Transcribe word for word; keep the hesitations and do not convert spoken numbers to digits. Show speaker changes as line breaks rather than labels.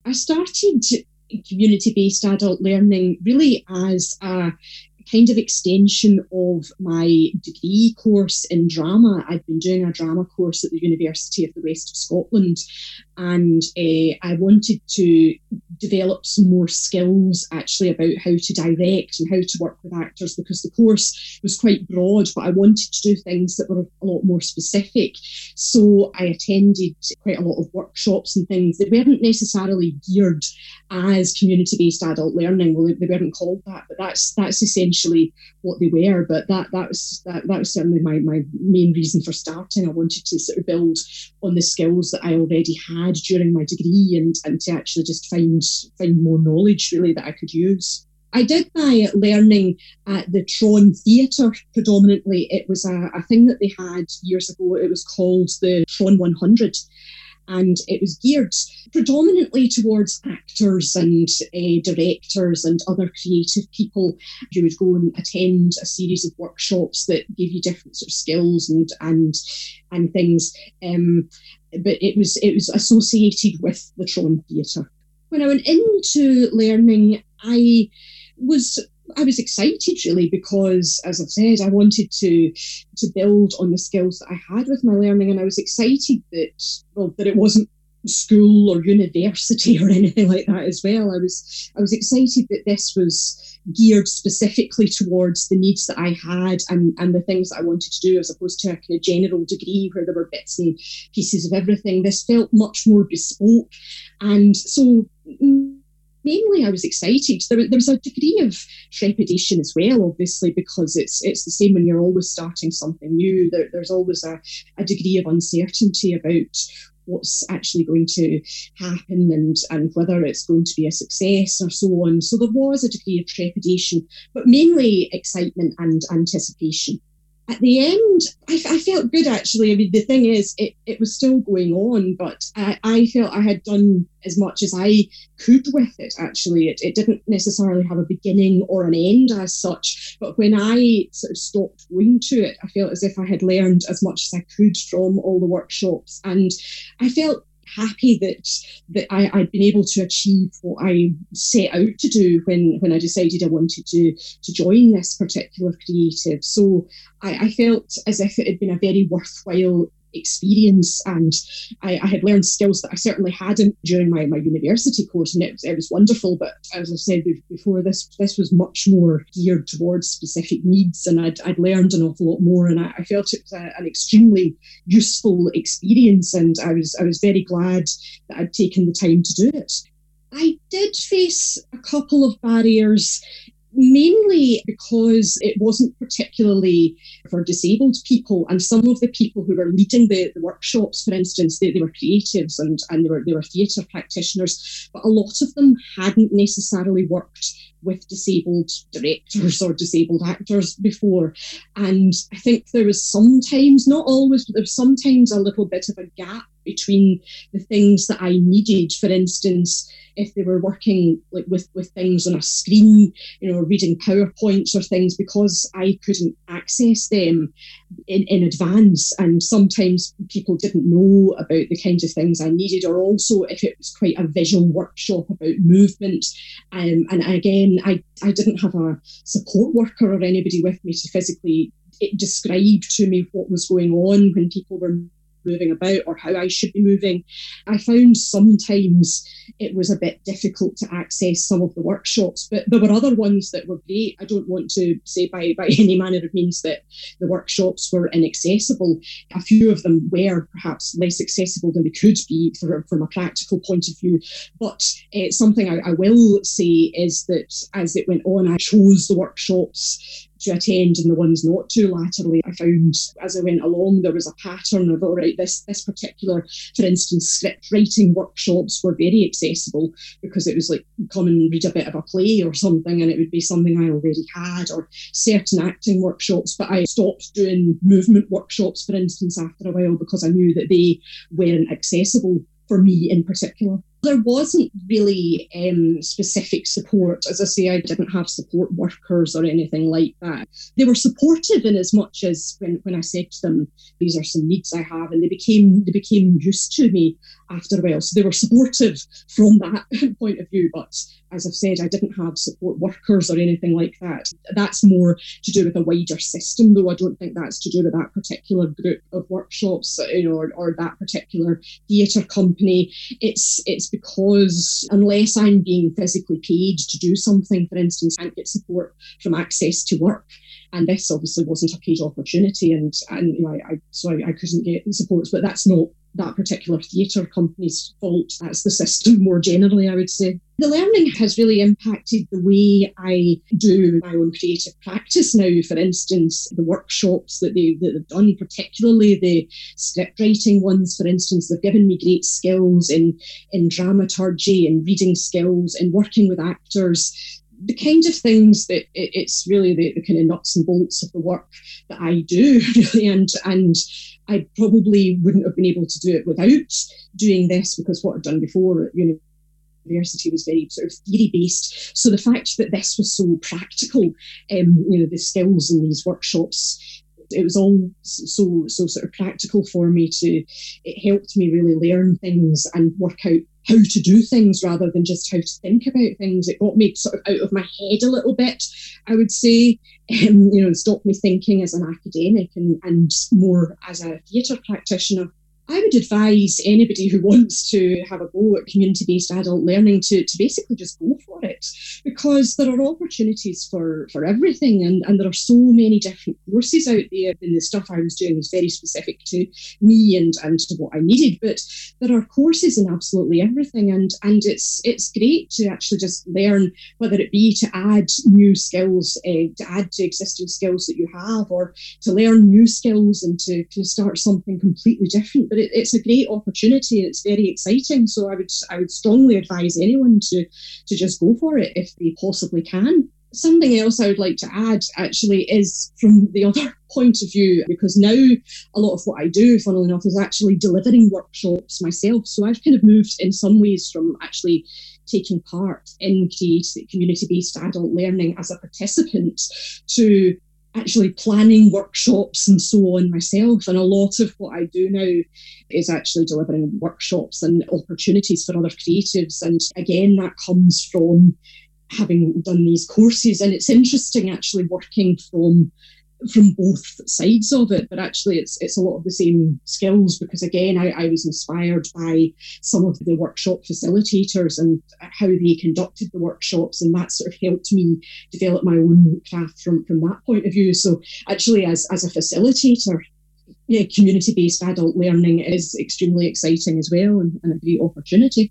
I started community-based adult learning really as a kind of extension of my degree course in drama. I'd been doing a drama course at the University of the West of Scotland, and uh, I wanted to develop some more skills actually about how to direct and how to work with actors, because the course was quite broad, but I wanted to do things that were a lot more specific. So I attended quite a lot of workshops and things that weren't necessarily geared as community-based adult learning. Well, they weren't called that, but that's that's essentially what they were. But that that was that, that was certainly my, my main reason for starting. I wanted to sort of build on the skills that I already had during my degree, and, and to actually just find find more knowledge really that I could use. I did my learning at the Tron Theatre predominantly. It was a, a thing that they had years ago. It was called the Tron one hundred. And it was geared predominantly towards actors and uh, directors and other creative people who would go and attend a series of workshops that gave you different sort of skills and and and things. Um, but it was it was associated with the Tron Theatre. When I went into learning, I was I was excited really, because, as I've said, I wanted to to build on the skills that I had with my learning, and I was excited that well that it wasn't school or university or anything like that as well. I was I was excited that this was geared specifically towards the needs that I had and, and the things that I wanted to do, as opposed to a kind of general degree where there were bits and pieces of everything. This felt much more bespoke, and so mainly I was excited. There, there was a degree of trepidation as well, obviously, because it's it's the same when you're always starting something new. There, there's always a, a degree of uncertainty about what's actually going to happen and, and whether it's going to be a success or so on. So there was a degree of trepidation, but mainly excitement and anticipation. At the end, I, I felt good, actually. I mean, the thing is, it, it was still going on, but I, I felt I had done as much as I could with it, actually. It, it didn't necessarily have a beginning or an end as such, but when I sort of stopped going to it, I felt as if I had learned as much as I could from all the workshops, and I felt happy that that I, I'd been able to achieve what I set out to do when, when I decided I wanted to, to join this particular creative. So I, I felt as if it had been a very worthwhile experience, and I, I had learned skills that I certainly hadn't during my, my university course, and it was, it was wonderful. But as I said before, this this was much more geared towards specific needs, and I'd, I'd learned an awful lot more, and I, I felt it was a, an extremely useful experience, and I was I was very glad that I'd taken the time to do it. I did face a couple of barriers, mainly because it wasn't particularly for disabled people, and some of the people who were leading the, the workshops, for instance, they, they were creatives and, and they were they were theatre practitioners, but a lot of them hadn't necessarily worked with disabled directors or disabled actors before. And I think there was sometimes, not always, but there was sometimes a little bit of a gap between the things that I needed. For instance, if they were working like with, with things on a screen, you know, reading PowerPoints or things, because I couldn't access them in, in advance. And sometimes people didn't know about the kinds of things I needed, or also if it was quite a visual workshop about movement. Um, and again, I, I didn't have a support worker or anybody with me to physically describe to me what was going on when people were moving about or how I should be moving. I found sometimes it was a bit difficult to access some of the workshops, but there were other ones that were great. I don't want to say by, by any manner of means that the workshops were inaccessible. A few of them were perhaps less accessible than they could be for, from a practical point of view. But uh, something I, I will say is that as it went on, I chose the workshops to attend and the ones not to latterly. I found as I went along there was a pattern of, all right, this this particular, for instance, script writing workshops were very accessible because it was like, come and read a bit of a play or something, and it would be something I already had, or certain acting workshops. But I stopped doing movement workshops, for instance, after a while, because I knew that they weren't accessible for me in particular. There wasn't really um, specific support. As I say, I didn't have support workers or anything like that. They were supportive in as much as when, when I said to them, these are some needs I have, and they became they became used to me after a while. So they were supportive from that point of view. But as I've said, I didn't have support workers or anything like that. That's more to do with a wider system, though. I don't think that's to do with that particular group of workshops, you know, or, or that particular theatre company. It's it's because unless I'm being physically paid to do something, for instance, I can't get support from Access to Work. And this obviously wasn't a paid opportunity, and and you know, I, I so I, I couldn't get support. But that's not that particular theatre company's fault. That's the system more generally, I would say. The learning has really impacted the way I do my own creative practice now. For instance, the workshops that, they, that they've done, particularly the script writing ones, for instance, they've given me great skills in, in dramaturgy and reading skills and working with actors. The kind of things that it, it's really the, the kind of nuts and bolts of the work that I do, really, and and I probably wouldn't have been able to do it without doing this, because what I'd done before at university was very sort of theory based. So the fact that this was so practical, um, you know, the skills in these workshops, it was all so so sort of practical for me. To it helped me really learn things and work out how to do things rather than just how to think about things. It got me sort of out of my head a little bit, I would say, um, you know, stopped me thinking as an academic and, and more as a theatre practitioner. I would advise anybody who wants to have a go at community-based adult learning to, to basically just go for it, because there are opportunities for, for everything, and, and there are so many different courses out there. And the stuff I was doing was very specific to me and, and to what I needed, but there are courses in absolutely everything, and, and it's it's great to actually just learn, whether it be to add new skills, uh, to add to existing skills that you have, or to learn new skills and to, to start something completely different. But it, it's a great opportunity. It's very exciting. So I would I would strongly advise anyone to, to just go for it if they possibly can. Something else I would like to add, actually, is from the other point of view, because now a lot of what I do, funnily enough, is actually delivering workshops myself. So I've kind of moved in some ways from actually taking part in creative community-based adult learning as a participant to actually planning workshops and so on myself. And a lot of what I do now is actually delivering workshops and opportunities for other creatives. And again, that comes from having done these courses. And it's interesting actually working from from both sides of it, but actually it's it's a lot of the same skills, because again I, I was inspired by some of the workshop facilitators and how they conducted the workshops, and that sort of helped me develop my own craft from, from that point of view. So actually as, as a facilitator, yeah, community-based adult learning is extremely exciting as well, and, and a great opportunity.